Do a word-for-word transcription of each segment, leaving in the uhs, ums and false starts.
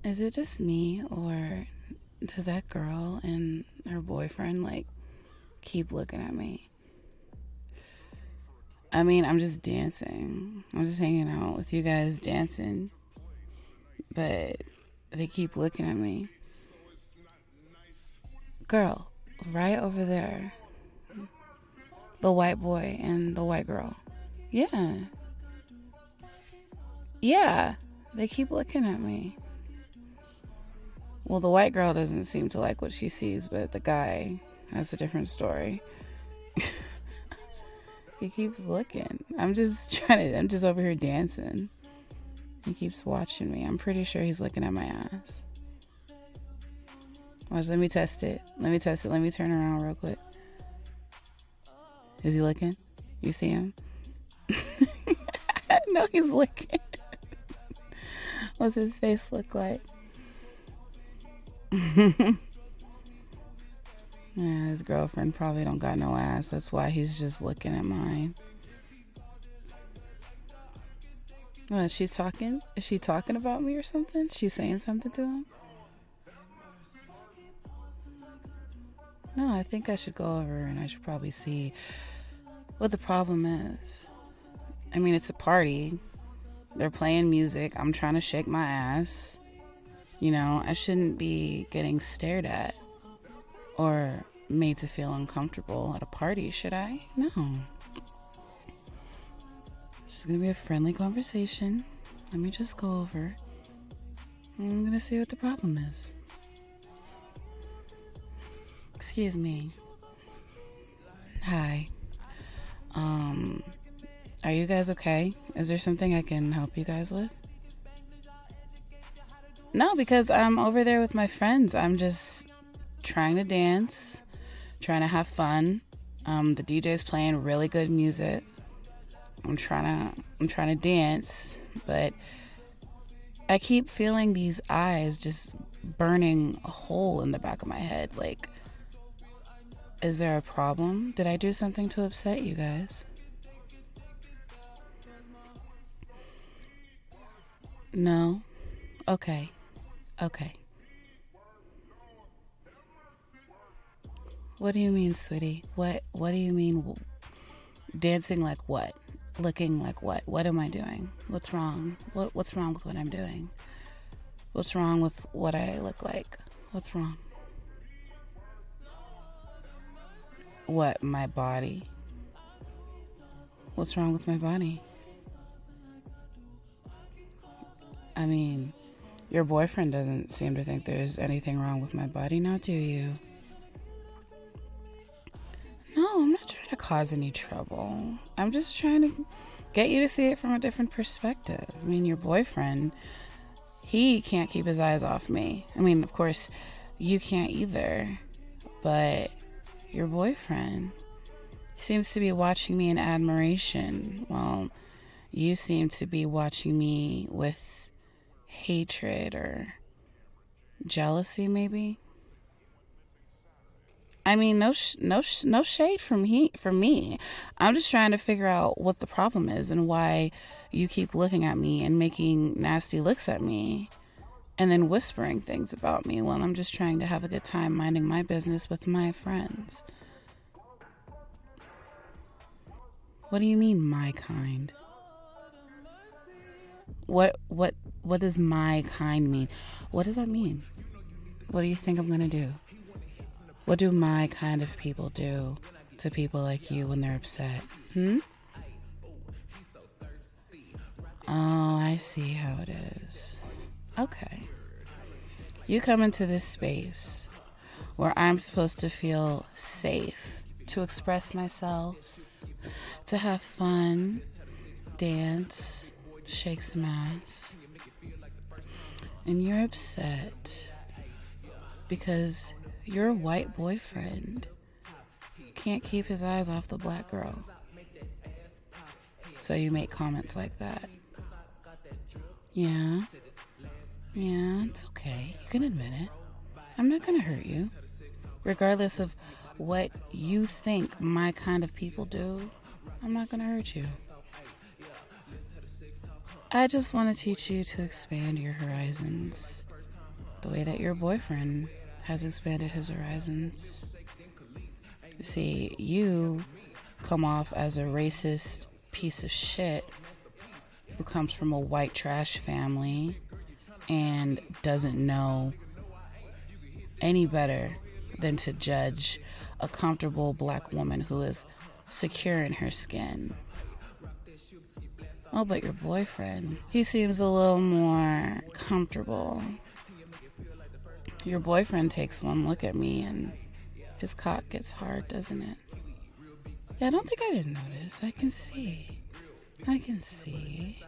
Is it just me, or does that girl and her boyfriend, like, keep looking at me? I mean, I'm just dancing. I'm just hanging out with you guys dancing. But they keep looking at me. Girl, right over there. The white boy and the white girl. Yeah. Yeah. They keep looking at me. Well, the white girl doesn't seem to like what she sees, but the guy, that's a different story. He keeps looking. I'm just trying to, I'm just over here dancing. He keeps watching me. I'm pretty sure he's looking at my ass. Watch, let me test it. Let me test it. Let me turn around real quick. Is he looking? You see him? No, he's looking. What's his face look like? Yeah, his girlfriend probably don't got no ass. That's why he's just looking at mine. What, she's talking? Is she talking about me or something? She's saying something to him? No, I think I should go over and I should probably see what the problem is. I mean, it's a party. They're playing music. I'm trying to shake my ass. You know, I shouldn't be getting stared at or made to feel uncomfortable at a party, should I? No. It's just gonna be a friendly conversation. Let me just go over. I'm gonna see what the problem is. Excuse me. Hi. Um, are you guys okay? Is there something I can help you guys with? No, because I'm over there with my friends. I'm just trying to dance, trying to have fun. Um, the D J's playing really good music. I'm trying to, I'm trying to dance, but I keep feeling these eyes just burning a hole in the back of my head. Like, is there a problem? Did I do something to upset you guys? No? Okay. Okay. What do you mean, sweetie? What What do you mean? Dancing like what? Looking like what? What am I doing? What's wrong? What What's wrong with what I'm doing? What's wrong with what I look like? What's wrong? What, my body? What's wrong with my body? I mean, your boyfriend doesn't seem to think there's anything wrong with my body, now do you? No, I'm not trying to cause any trouble. I'm just trying to get you to see it from a different perspective. I mean, your boyfriend, he can't keep his eyes off me. I mean, of course, you can't either. But your boyfriend seems to be watching me in admiration, while you seem to be watching me with hatred or jealousy, maybe. I mean, no, sh- no, sh- no shade from he from me. I'm just trying to figure out what the problem is and why you keep looking at me and making nasty looks at me, and then whispering things about me while I'm just trying to have a good time minding my business with my friends. What do you mean, my kind? What what what does my kind mean? What does that mean? What do you think I'm gonna do? What do my kind of people do to people like you when they're upset? Hmm? Oh, I see how it is. Okay. You come into this space where I'm supposed to feel safe, to express myself, to have fun, dance, shake some ass. And you're upset because your white boyfriend can't keep his eyes off the black girl. So you make comments like that. Yeah. Yeah, it's okay. You can admit it. I'm not gonna hurt you. Regardless of what you think my kind of people do, I'm not gonna hurt you. I just want to teach you to expand your horizons the way that your boyfriend has expanded his horizons. See, you come off as a racist piece of shit who comes from a white trash family and doesn't know any better than to judge a comfortable black woman who is secure in her skin. Oh, but your boyfriend, he seems a little more comfortable. Your boyfriend takes one look at me and his cock gets hard, doesn't it? Yeah, I don't think I didn't notice. I can see. I can see.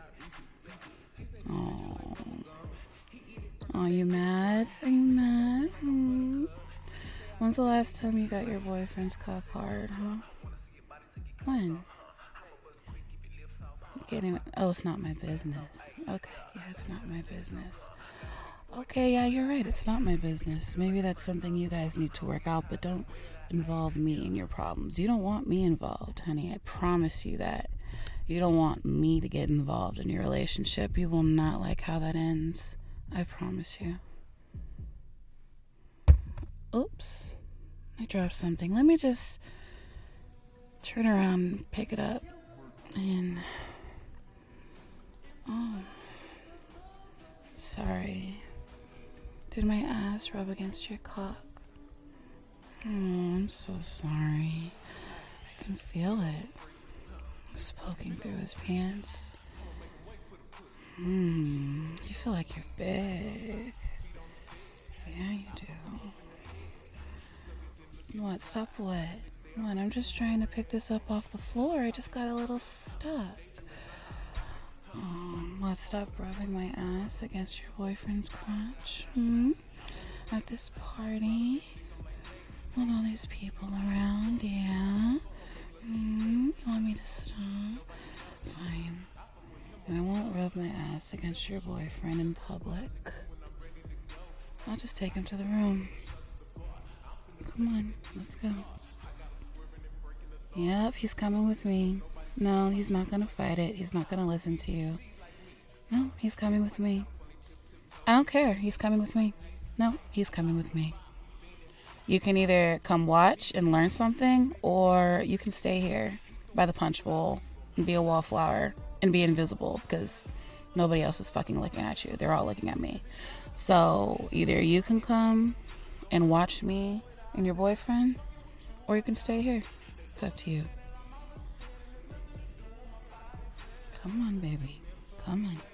Oh. Oh, you mad? Are you mad? Hmm. When's the last time you got your boyfriend's cock hard, huh? When? You can't even... Oh, it's not my business. Okay, yeah, it's not my business. Okay, yeah, you're right. It's not my business. Maybe that's something you guys need to work out, but don't involve me in your problems. You don't want me involved, honey. I promise you that. You don't want me to get involved in your relationship. You will not like how that ends. I promise you. Oops. I dropped something. Let me just turn around and pick it up. And... Oh. Sorry. Did my ass rub against your cock? Oh, I'm so sorry. I can feel it. It's poking through his pants. Hmm. You feel like you're big. Yeah, you do. What? Stop what? What? I'm just trying to pick this up off the floor. I just got a little stuck. Um, what? Stop rubbing my ass against your boyfriend's crotch? Hmm? At this party? With all these people around, yeah? Hmm? You want me to stop? Fine. And I won't rub my ass against your boyfriend in public. I'll just take him to the room. Come on, let's go. Yep, he's coming with me. No, he's not gonna fight it. He's not gonna listen to you. No, he's coming with me. I don't care. He's coming with me. No, he's coming with me. You can either come watch and learn something, or you can stay here by the punch bowl and be a wallflower and be invisible because nobody else is fucking looking at you. They're all looking at me. So either you can come and watch me and your boyfriend, or you can stay here. It's up to you. Come on, baby. Come on.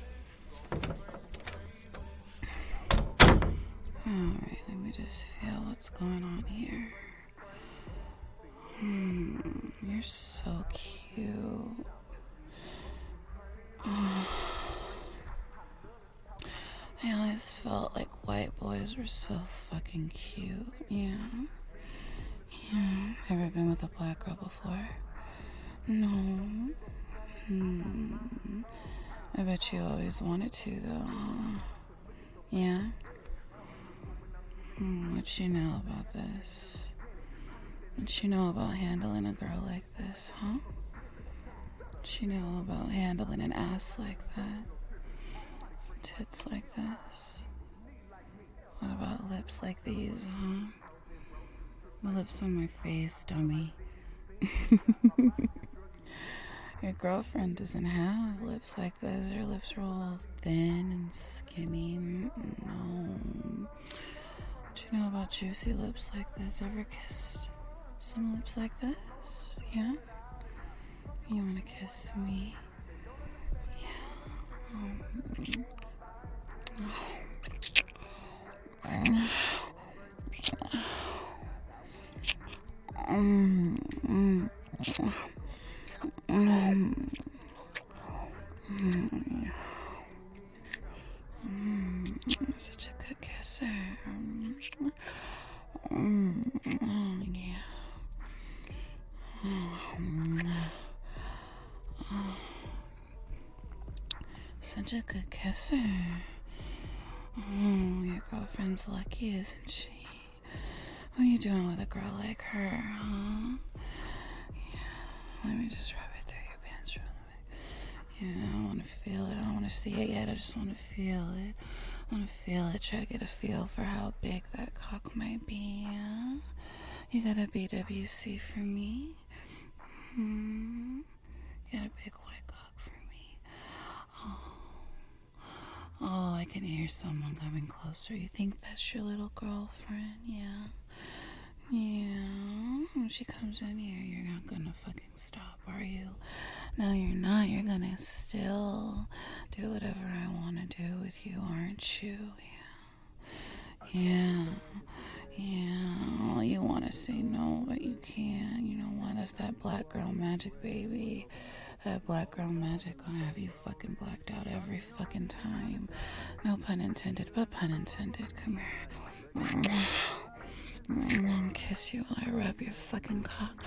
Alright, let me just feel what's going on here. Hmm, you're so cute. Oh. I always felt like white boys were so fucking cute. Yeah. Yeah. Ever been with a black girl before? No. Hmm. I bet you always wanted to, though. Yeah? Hmm, what you know about this? What you know about handling a girl like this, huh? What you know about handling an ass like that? Some tits like this? What about lips like these, huh? The lips on my face, dummy. Your girlfriend doesn't have lips like this. Her lips are all thin and skinny. No. What you know about juicy lips like this? Ever kissed some lips like this? Yeah? You wanna kiss me? Yeah. Um, um, um, um, um, um, such a good kisser. Um, um, um, yeah. Um, oh, such a good kisser. Oh, your girlfriend's lucky, isn't she? What are you doing with a girl like her, huh? Yeah, let me just rub it through your pants real quick. Yeah, I want to feel it. I don't want to see it yet. I just want to feel it. I want to feel it. Try to get a feel for how big that cock might be, yeah? You got a B W C for me? Hmm. Get a big white cock for me. Oh. Oh, I can hear someone coming closer. You think that's your little girlfriend? Yeah. Yeah. When she comes in here, you're not gonna fucking stop, are you? No, you're not. You're gonna still do whatever I want to do with you, aren't you? Yeah. Yeah. Yeah. Oh, you want to say no, but you can't. You know why? That's that black girl magic, baby. That black girl magic gonna have you fucking blacked out every fucking time. No pun intended, but pun intended. Come here. Mm, kiss you while I rub your fucking cock.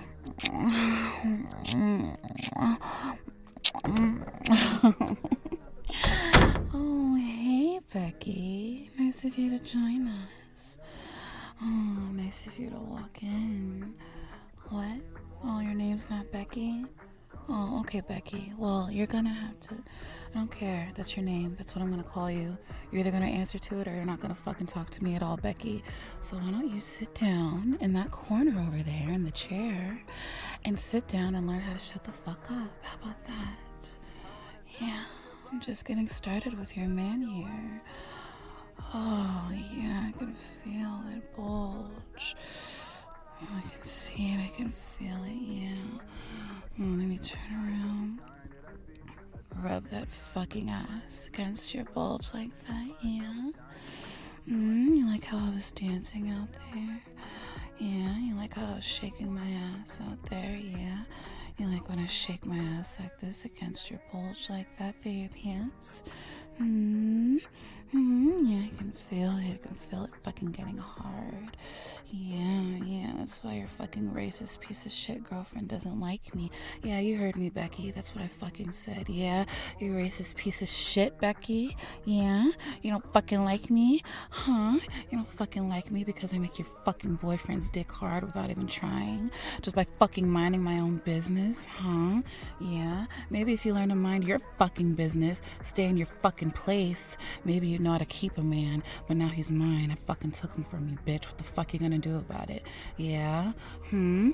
Oh, hey, Becky. Nice of you to join us. Oh, nice of you to walk in. What? Oh, your name's not Becky? Oh, okay, Becky. Well, you're gonna have to... I don't care. That's your name. That's what I'm gonna call you. You're either gonna answer to it or you're not gonna fucking talk to me at all, Becky. So why don't you sit down in that corner over there in the chair and sit down and learn how to shut the fuck up. How about that? Yeah, I'm just getting started with your man here. Oh, yeah, I can feel it bulge. I can see it, I can feel it, yeah. Oh, let me turn around. Rub that fucking ass against your bulge like that, yeah. Mm, you like how I was dancing out there? Yeah, you like how I was shaking my ass out there, yeah. You like when I shake my ass like this against your bulge like that through your pants? Hmm. Mm-hmm. Yeah, I can feel it. I can feel it fucking getting hard. Yeah, yeah, that's why your fucking racist piece of shit girlfriend doesn't like me. Yeah, you heard me, Becky. That's what I fucking said. Yeah, you racist piece of shit, Becky. Yeah, you don't fucking like me? Huh? You don't fucking like me because I make your fucking boyfriend's dick hard without even trying? Just by fucking minding my own business? Huh? Yeah, maybe if you learn to mind your fucking business, stay in your fucking place, maybe you know how to keep a man, but now he's mine. I fucking took him from you, bitch. What the fuck you gonna do about it? Yeah? Hmm?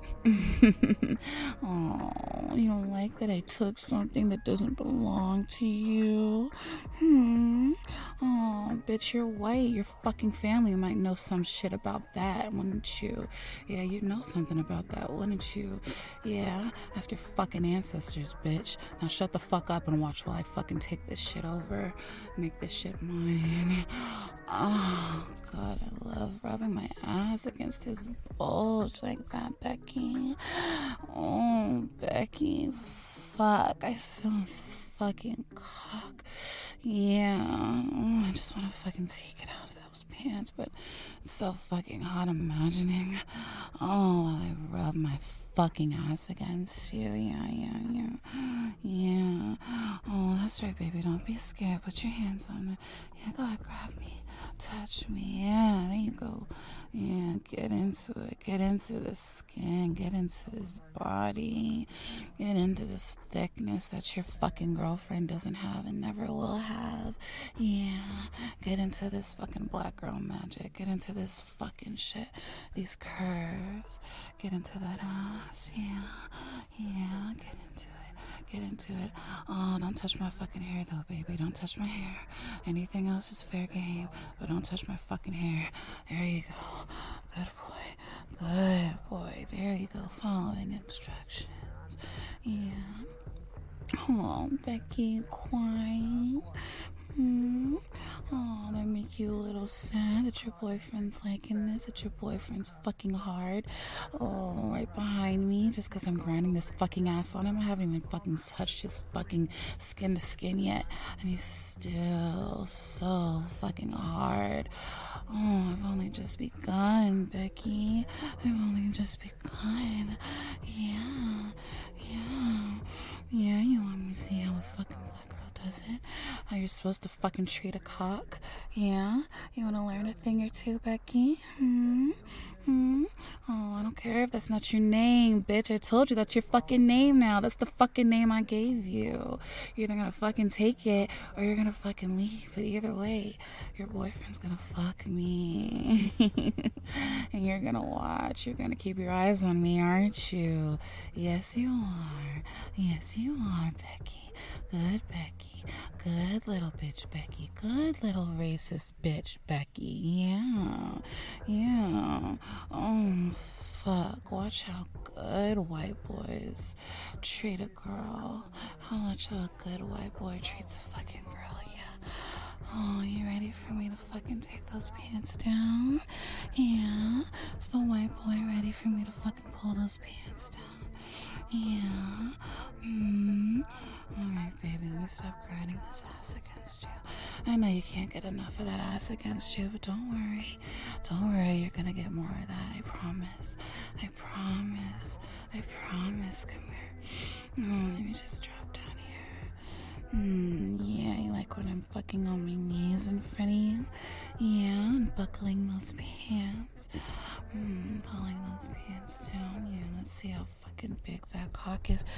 Oh, you don't like that I took something that doesn't belong to you? Hmm? Oh, bitch, you're white. Your fucking family might know some shit about that, wouldn't you? Yeah, you'd know something about that, wouldn't you? Yeah? Ask your fucking ancestors, bitch. Now shut the fuck up and watch while I fucking take this shit over. Make this shit mine. Oh, God, I love rubbing my ass against his bulge like that, Becky. Oh, Becky, fuck. I feel his fucking cock. Yeah. Oh, I just want to fucking take it out of those pants, but it's so fucking hot imagining. Oh, while I rub my fucking ass against you. Yeah, yeah, yeah. Yeah. Oh, that's right, baby. Don't be scared. Put your hands on it. Yeah, go ahead, grab me. Touch me. Yeah, there you go. Yeah, get into it. Get into the skin. Get into this body. Get into this thickness that your fucking girlfriend doesn't have and never will have. Yeah. Get into this fucking black girl magic. Get into this fucking shit. These curves. Get into that ass. Yeah. Yeah. Get into it. Get into it. Oh, don't touch my fucking hair, though, baby. Don't touch my hair. Anything else is fair game, but don't touch my fucking hair. There you go. Good boy. Good boy. There you go. Following instructions. Yeah. Oh, Becky, quiet. Hmm. Oh, that make you a little sad that your boyfriend's liking this, that your boyfriend's fucking hard. Oh, right behind me, just because I'm grinding this fucking ass on him. I haven't even fucking touched his fucking skin to skin yet, and he's still so fucking hard. Oh, I've only just begun, Becky. I've only just begun. Yeah, yeah, yeah. You want me to see how a fucking black girl does it? how you're supposed to fucking treat a cock. Yeah? You want to learn a thing or two, Becky? Hmm? Hmm? Oh, I don't care if that's not your name, bitch. I told you that's your fucking name now. That's the fucking name I gave you. You're either gonna fucking take it or you're gonna fucking leave. But either way, your boyfriend's gonna fuck me. And you're gonna watch. You're gonna keep your eyes on me, aren't you? Yes, you are. Yes, you are, Becky. Good Becky. Good little bitch Becky. Good little racist bitch Becky. Yeah. Yeah. Oh, fuck. Watch how good white boys treat a girl. How much of a good white boy treats a fucking girl. Yeah. Oh, you ready for me to fucking take those pants down? Yeah. Is the white boy ready for me to fucking pull those pants down? Yeah. Mm. Alright, baby, let me stop grinding this ass against you. I know you can't get enough of that ass against you, but don't worry. Don't worry, you're gonna get more of that. I promise. I promise. I promise. Come here. Oh, let me just drop down here. Mm, yeah, you like when I'm fucking on my knees in front of you? Yeah, and buckling those pants. Mm, pulling those pants down. Yeah, let's see how fucking big that cock is.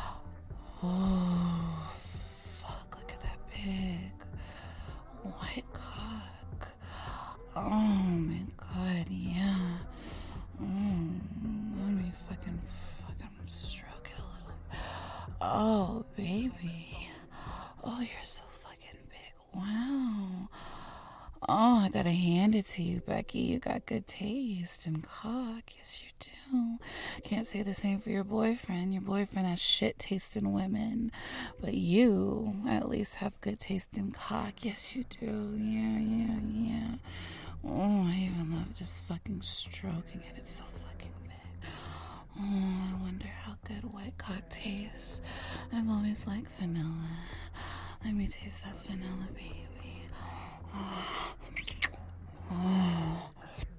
Oh, fuck, look at that big white cock. Oh my god, yeah. Mm, let me fucking fucking stroke it a little. Oh, baby. Oh, you're so fucking big. Wow. Oh, I gotta hand it to you, Becky. You got good taste in cock. Yes, you do. Can't say the same for your boyfriend. Your boyfriend has shit taste in women. But you, at least, have good taste in cock. Yes, you do. Yeah, yeah, yeah. Oh, I even love just fucking stroking it. It's so fucking big. Oh, I wonder how good white cock tastes. I've always liked vanilla. Let me taste that vanilla, baby. Oh. Oh.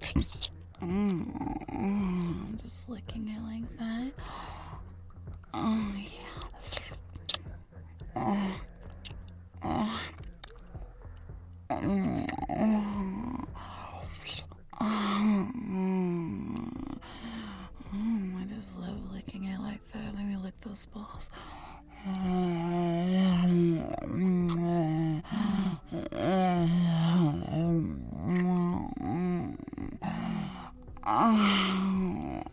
Mm. I'm just licking it like that. Oh, yeah. Oh. Oh. Mm. Oh. Oh. Mm. I just love licking it like that. Let me lick those balls. Oh,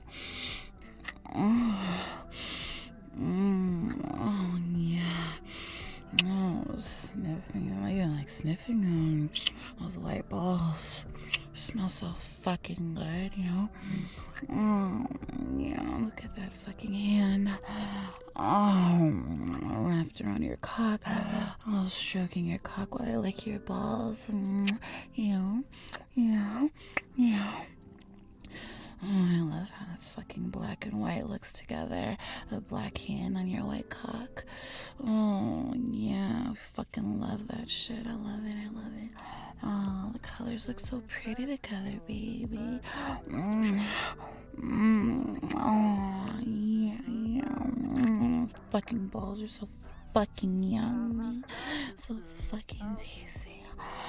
yeah. Oh, sniffing. I even like sniffing on those white balls. Smells so fucking good, you know? Oh, yeah, look at that fucking hand. Oh, wrapped around your cock. Oh, stroking your cock while I lick your balls. Yeah, yeah, yeah. Oh, I love how that fucking black and white looks together. The black hand on your white cock. Oh, yeah. I fucking love that shit. I love it. I love it. Oh, the colors look so pretty together, baby. Mm. Mm. Oh, yeah, yeah. Mm. Fucking balls are so fucking yummy. So fucking tasty.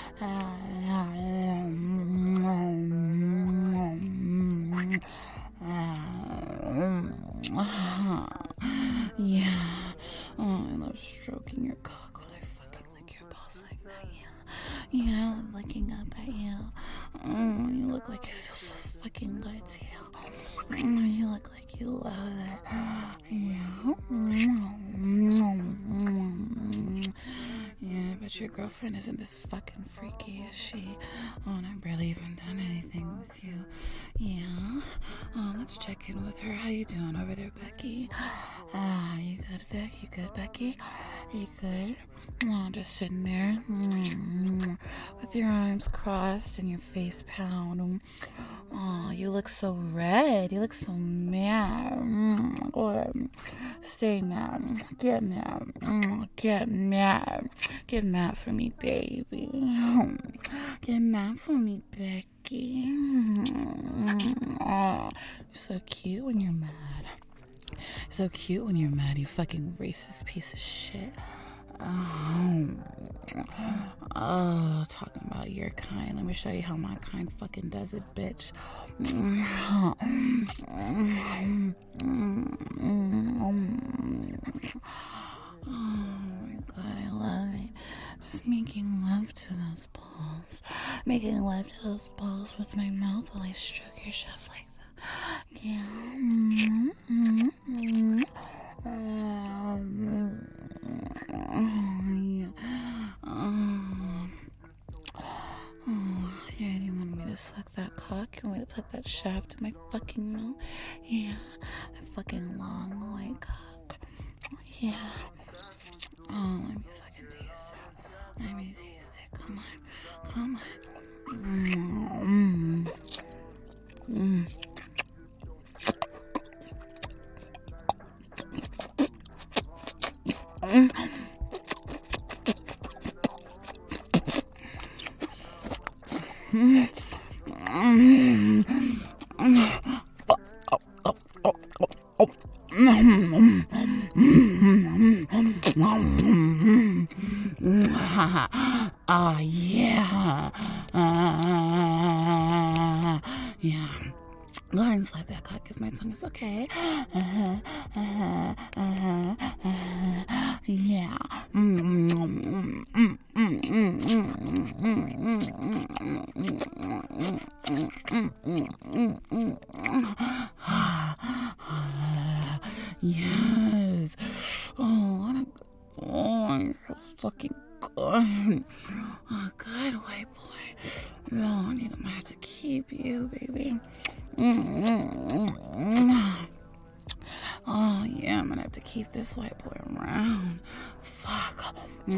Yeah. Oh, I love stroking your cock while I fucking lick your balls like that. Yeah. Yeah, I love looking up at you. Oh, you look like you feel so fucking good too. Oh, you look like you love it. Yeah. Yeah, but your girlfriend isn't this fucking freaky, is she? Oh, and I've barely even done anything with you. Yeah. Oh, let's check in with her. How you doing over there, Becky? Ah, you good, Vic? You good, Becky? You good? Oh, just sitting there with your arms crossed and your face pound. Oh, you look so red. You look so mad. Go ahead. Stay mad. Get mad. Get mad. Get mad for me, baby. Get mad for me, Becky. Oh, you're so cute when you're mad. You're so cute when you're mad, you fucking racist piece of shit. Um, oh, talking about your kind. Let me show you how my kind fucking does it, bitch. Oh my God, I love it. Just making love to those balls. Making love to those balls with my mouth while I stroke your shaft like that. Yeah. Um, um, oh, yeah, do you want me to suck that cock? You want me to put that shaft in my fucking mouth? Yeah, a fucking long white cock. Yeah. Oh, let me fucking taste it. Let me taste it. Come on. Come on. Mm. Mm. Mm. Mm. Oh, yeah. Uh, yeah. Go ahead and slap that cock because my tongue is okay. Uh-huh, uh-huh, uh-huh, uh-huh. Yeah. Yes. Oh, what a good boy. So fucking good. Oh, good white boy. No, I need him. I have to keep you, baby. Oh, yeah, I'm gonna have to keep this white boy around. Fuck.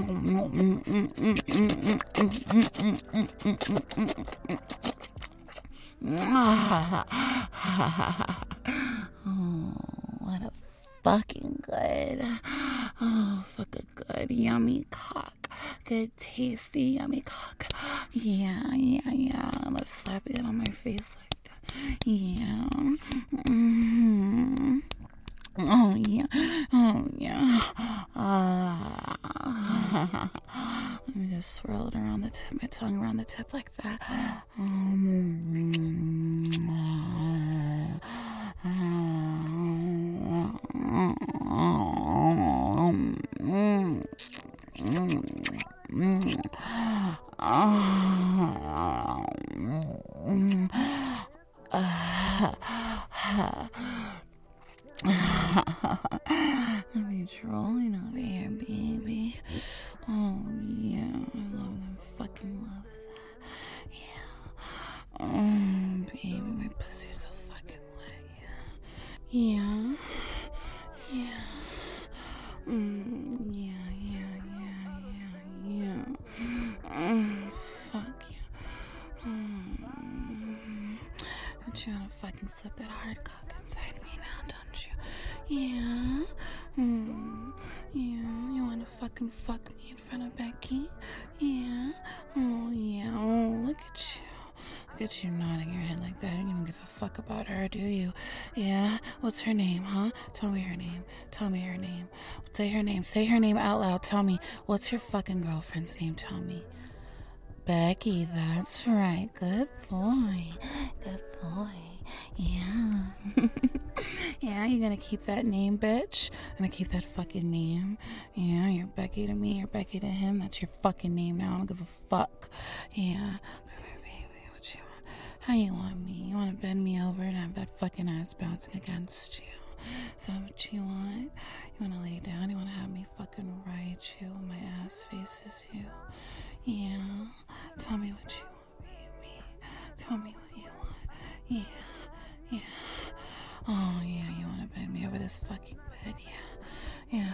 Oh, what a fucking good. Oh, fucking good, yummy cock. Good, tasty, yummy cock. Yeah, yeah, yeah. Let's slap it on my face like that. Yeah. Mm-hmm. Oh, yeah. Oh, yeah. Uh, let me just swirl it around the tip, my tongue around the tip like that. Um, uh, um, I'll be trolling over here, baby. Oh, yeah. I love them fucking loves that. Yeah. Oh, baby, my pussy's so fucking wet, yeah. Yeah. Yeah. Mm, yeah, yeah, yeah, yeah, yeah. Mm, fuck yeah. Mm. Don't you wanna fucking slip that hard cock inside me now, don't you? Yeah. Mm. Yeah. You wanna fucking fuck me in front of Becky? Yeah. Oh, yeah. Oh, look at you. Look at you nodding your head like that. I don't even give a fuck about her, do you? Yeah? What's her name, huh? Tell me her name. Tell me her name. Say her name. Say her name out loud. Tell me. What's your fucking girlfriend's name? Tell me. Becky, that's right. Good boy. Good boy. Yeah. Yeah, you're gonna keep that name, bitch? I'm gonna keep that fucking name. Yeah, you're Becky to me, you're Becky to him. That's your fucking name now. I don't give a fuck. Yeah. What you want? How you want me? You want to bend me over and have that fucking ass bouncing against you? Is that what you want? You want to lay down? You want to have me fucking ride you when my ass faces you? Yeah. Tell me what you want, baby. Tell me what you want. Yeah. Yeah. Oh, yeah. You want to bend me over this fucking bed? Yeah. Yeah.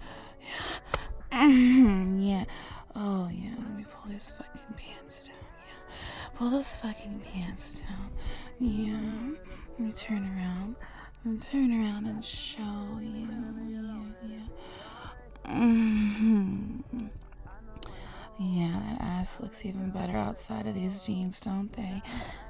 Yeah. Mm-hmm. Yeah. Oh, yeah. Let me pull this fucking pants down. Yeah. Pull those fucking pants down. Yeah. Let me turn around. Let me turn around and show you. Yeah. Yeah. Mm-hmm. Yeah, that ass looks even better outside of these jeans, don't they?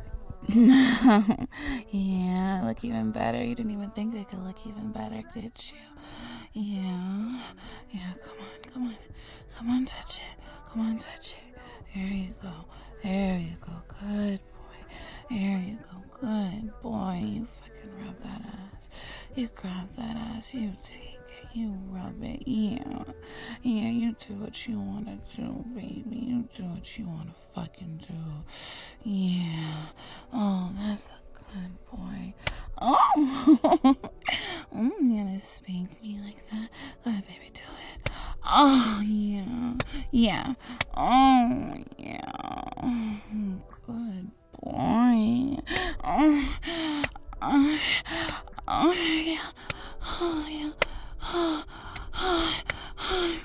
Yeah, look even better. You didn't even think they could look even better, did you? Yeah. Yeah, come on, come on. Come on, touch it. Come on, touch it. There you go. There you go. Good boy. There you go. Good boy. You fucking rub that ass. You grab that ass. You take it. You rub it. Yeah. Yeah, you do what you want to do, baby. You do what you want to fucking do. Yeah. Oh, that's a good boy. Oh. mm, you're gonna spank me like that. Go ahead, baby. Do it. Oh, yeah. Yeah. Oh, yeah. Good boy. Oh, oh, oh, yeah. Oh, yeah. Oh, oh, oh.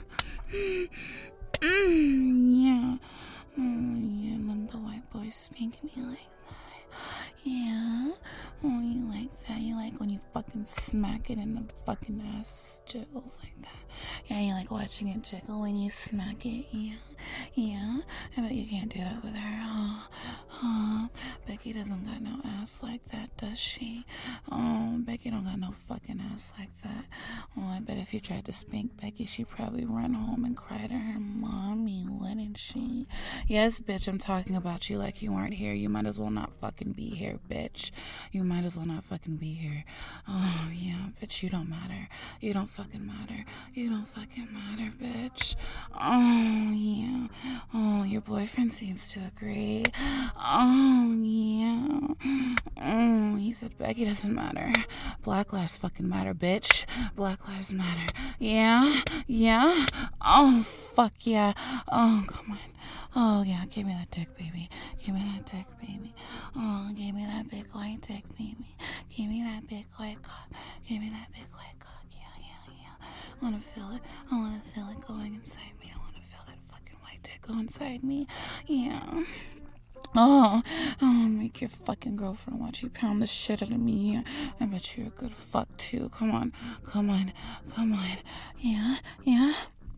Mm, yeah. Oh, yeah. Let the white boy spank me like that. Yeah. Oh, you like that? You like when you fucking smack it and the fucking ass jiggles like that? Yeah, you like watching it jiggle when you smack it? Yeah. Yeah. I bet you can't do that with her. Oh, oh. Becky doesn't got no ass like that, does she? Oh, Becky don't got no fucking ass like that. Oh, I bet if you tried to spank Becky, she'd probably run home and cry to her mommy, wouldn't she? Yes, bitch, I'm talking about you like you aren't here. You might as well not fucking be here, bitch. You might as well not fucking be here. Oh, yeah, bitch, you don't matter. You don't fucking matter. You don't fucking matter, bitch. Oh, yeah. Oh, your boyfriend seems to agree. Oh, yeah. Oh, he said Becky doesn't matter. Black lives fucking matter, bitch. Black lives matter. Yeah? Yeah? Oh, fuck yeah. Oh, come on. Oh, yeah, give me that dick, baby. Give me that dick, baby. Oh, give me that big white dick, baby. Give me that big white cock. Give me that big white cock. Yeah, yeah, yeah. I want to feel it. I want to feel it going inside me. I want to feel that fucking white dick go inside me. Yeah. Oh, oh, make your fucking girlfriend watch you pound the shit out of me. Yeah. I bet you're a good fuck, too. Come on. Come on. Come on. Yeah, yeah.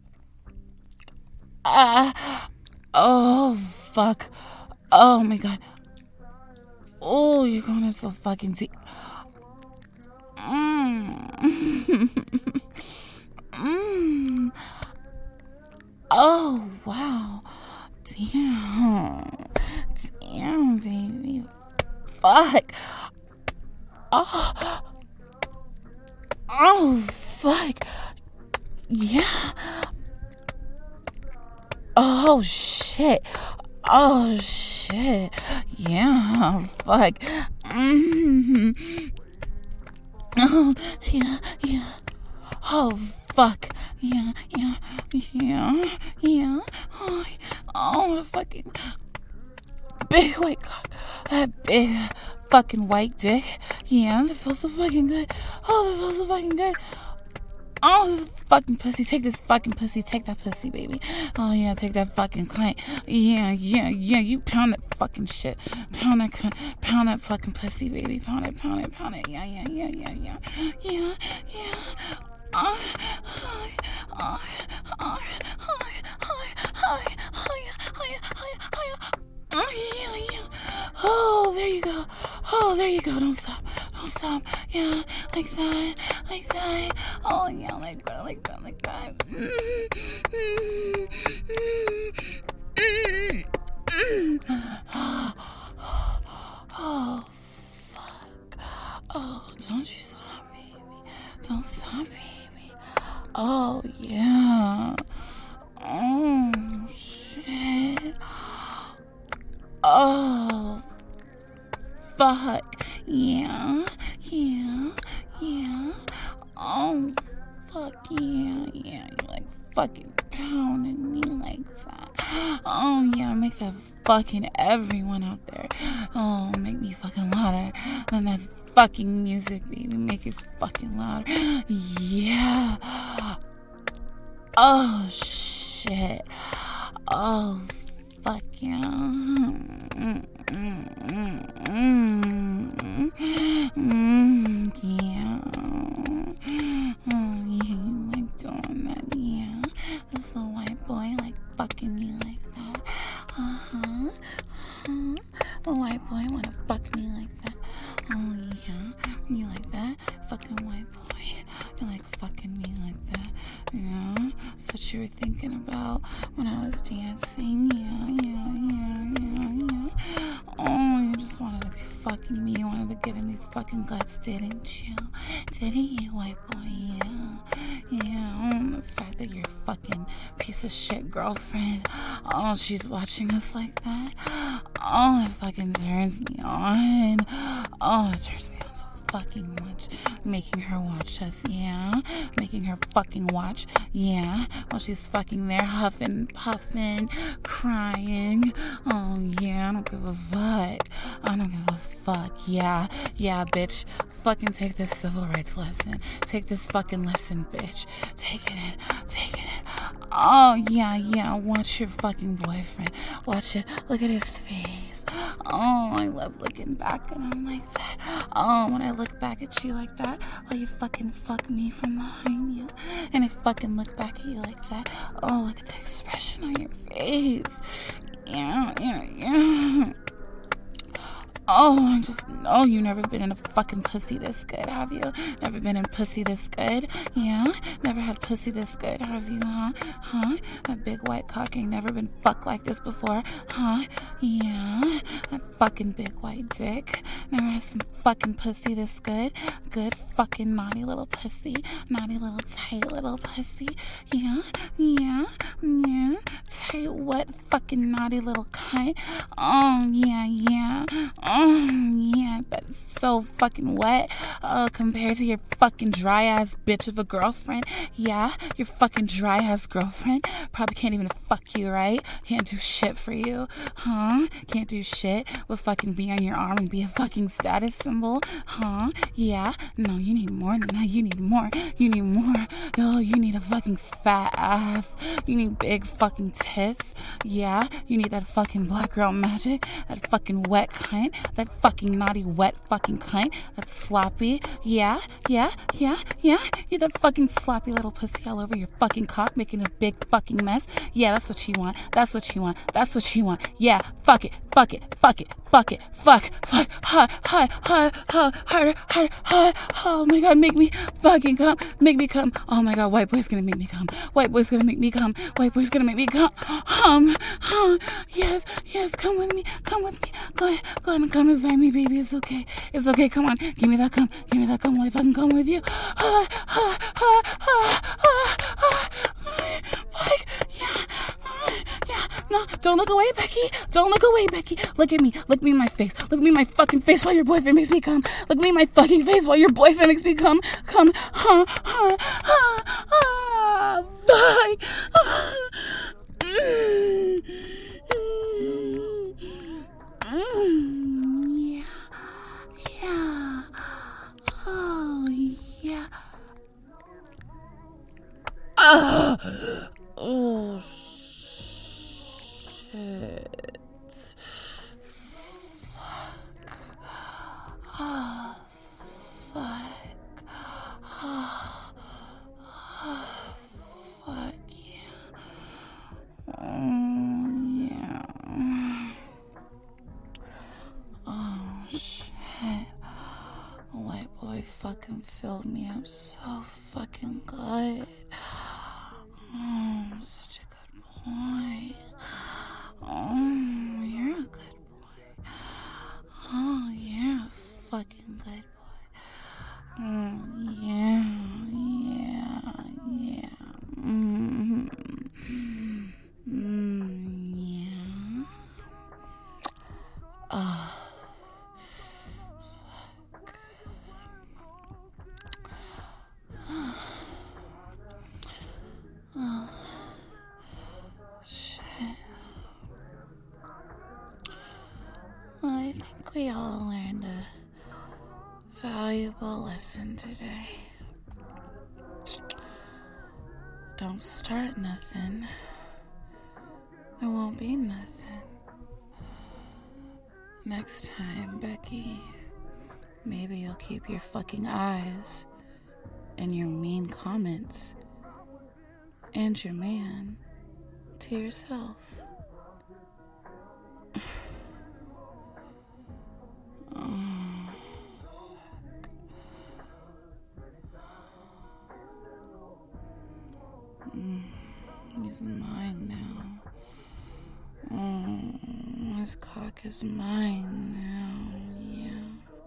Ah. Oh, fuck. Oh, my God. Oh, you're going so fucking deep. Mmm. Mmm. Oh, wow. Damn. Damn, baby. Fuck. Oh. Oh, fuck. Yeah. Oh, shit. Oh, shit. Yeah, fuck. Mm-hmm. Oh, yeah, yeah. Oh, fuck. Yeah, yeah, yeah, yeah. Oh, oh fucking big white cock. That big fucking white dick. Yeah, that feels so fucking good. Oh, that feels so fucking good. Oh, this fucking pussy. Take this fucking pussy. Take that pussy, baby. Oh, yeah, take that fucking client. Yeah, yeah, yeah. You pound that fucking shit. Pound that, pound that fucking pussy, baby. Pound it, pound it, pound it. Yeah, yeah, yeah, yeah, yeah. Yeah, yeah. Oh, oh, oh, oh, oh, oh, oh, yeah, yeah. Oh, there you go. Oh, there you go. Don't stop. Don't stop. Yeah, like that. Like that. Oh, yeah, like that. Like that. Like that. Mm-hmm. Mm-hmm. Oh, fuck. Oh, don't you stop, baby. Don't stop, baby. Oh, yeah. Oh, shit. Oh, fuck. Yeah, yeah, yeah. Oh, fuck, yeah, yeah. You like fucking pounding me like that. Oh, yeah, make that fucking everyone out there. Oh, make me fucking louder than that fucking music, baby. Make it fucking louder. Yeah. Oh, shit. Oh, fuck yeah. Mm, mm, mm, mm, mm, yeah. Oh, you like doing that, yeah. This little white boy like fucking me like that. Uh-huh. Uh-huh. The white boy wanna fuck me like that. Oh, yeah. You like that? Fucking white boy. You like fucking me like that. Yeah. So what you were thinking about when I was dancing. Yeah, yeah, yeah, yeah, yeah. Oh, you just wanted to be fucking me. You wanted to get in these fucking guts, didn't you? Didn't you, white boy? Yeah. Yeah. Oh, the fact that your fucking piece of shit girlfriend, oh, she's watching us like that. Oh, it fucking turns me on. Oh, it turns me on so fucking much. Making her watch us, yeah. Making her fucking watch, yeah. While she's fucking there huffing, puffing, crying. Oh, yeah, I don't give a fuck. I don't give a fuck, yeah. Yeah, bitch. Fucking take this civil rights lesson. Take this fucking lesson, bitch. Take it in. Take it in. Oh, yeah, yeah. Watch your fucking boyfriend. Watch it. Look at his face. Oh, I love looking back and I'm like that. Oh, when I look back at you like that, while you fucking fuck me from behind you, and I fucking look back at you like that. Oh, look at the expression on your face. Yeah, yeah, yeah. Oh, I just know you never been in a fucking pussy this good, have you? Never been in pussy this good? Yeah? Never had pussy this good, have you, huh? Huh? A big white cock ain't never been fucked like this before, huh? Yeah? A fucking big white dick. Never had some fucking pussy this good? Good fucking naughty little pussy. Naughty little tight little pussy. Yeah? Yeah? Yeah? Tight what fucking naughty little cunt? Oh, yeah, yeah. Oh, yeah, I bet it's so fucking wet uh, compared to your fucking dry-ass bitch of a girlfriend. Yeah, your fucking dry-ass girlfriend probably can't even fuck you, right? Can't do shit for you, huh? Can't do shit but fucking be on your arm and be a fucking status symbol, huh? Yeah, no, you need more than that. You need more. You need more. Oh, you need a fucking fat ass. You need big fucking tits. Yeah, you need that fucking black girl magic. That fucking wet cunt. That fucking naughty, wet fucking cunt. That sloppy. Yeah, yeah, yeah, yeah. You're that fucking sloppy little pussy all over your fucking cock, making a big fucking mess. Yeah, that's what you want. That's what you want. That's what you want. Yeah, fuck it, fuck it, fuck it, fuck it, fuck, fuck, hi, hi, hi, hi, harder, harder, hi. Oh my god, make me fucking come. Make me come. Oh my god, white boy's gonna make me come. White boy's gonna make me come. White boy's gonna make me come. Um, um, yes, yes, come with me. Come with me. Go ahead, go ahead and come inside me, baby. It's okay. It's okay. Come on. Give me that cum. Give me that cum. While I fucking come with you. Ah, ah, ah, ah, ah, ah. Fuck. Yeah. Yeah. No, don't look away, Becky. Don't look away, Becky. Look at me. Look me in my face. Look me in my fucking face while your boyfriend makes me come. Look me in my fucking face while your boyfriend makes me come. Come. Huh, huh, huh, huh. Fuck. Mm. Mm. Yeah. Yeah. Oh, yeah. Uh, oh, shit. Fuck. Oh, fuck. Oh, oh, fuck, yeah. Oh, yeah. Oh, shit. White boy fucking filled me up so fucking good. Oh, such a good boy. Oh, you're a good boy. Oh, you're a fucking good boy. Oh, yeah, yeah, yeah. Mm-hmm. Mm, yeah. Oh. Oh, shit. Well, I think we all learned a valuable lesson today. Don't start nothing. There won't be nothing. Next time, Becky, maybe you'll keep your fucking eyes and your mean comments and your man to yourself. Oh, fuck. Mm. He's mine now. Oh, his cock is mine now. Yeah.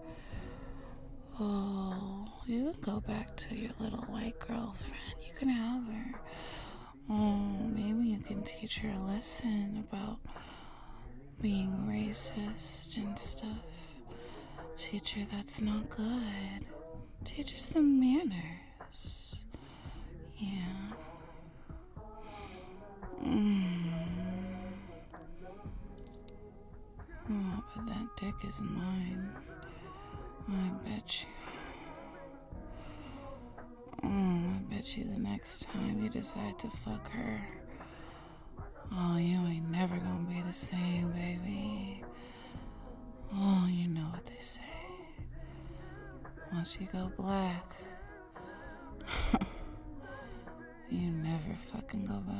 Oh, you can go back to your little white girlfriend. You can have her. Oh, maybe you can teach her a lesson about being racist and stuff. Teach her that's not good. Teach her some manners. Yeah. Mm. Oh, but that dick is mine. I bet you. Oh, I bet you the next time you decide to fuck her, oh, you ain't never gonna be the same, baby. Oh, you know what they say. Once you go black, you never fucking go back.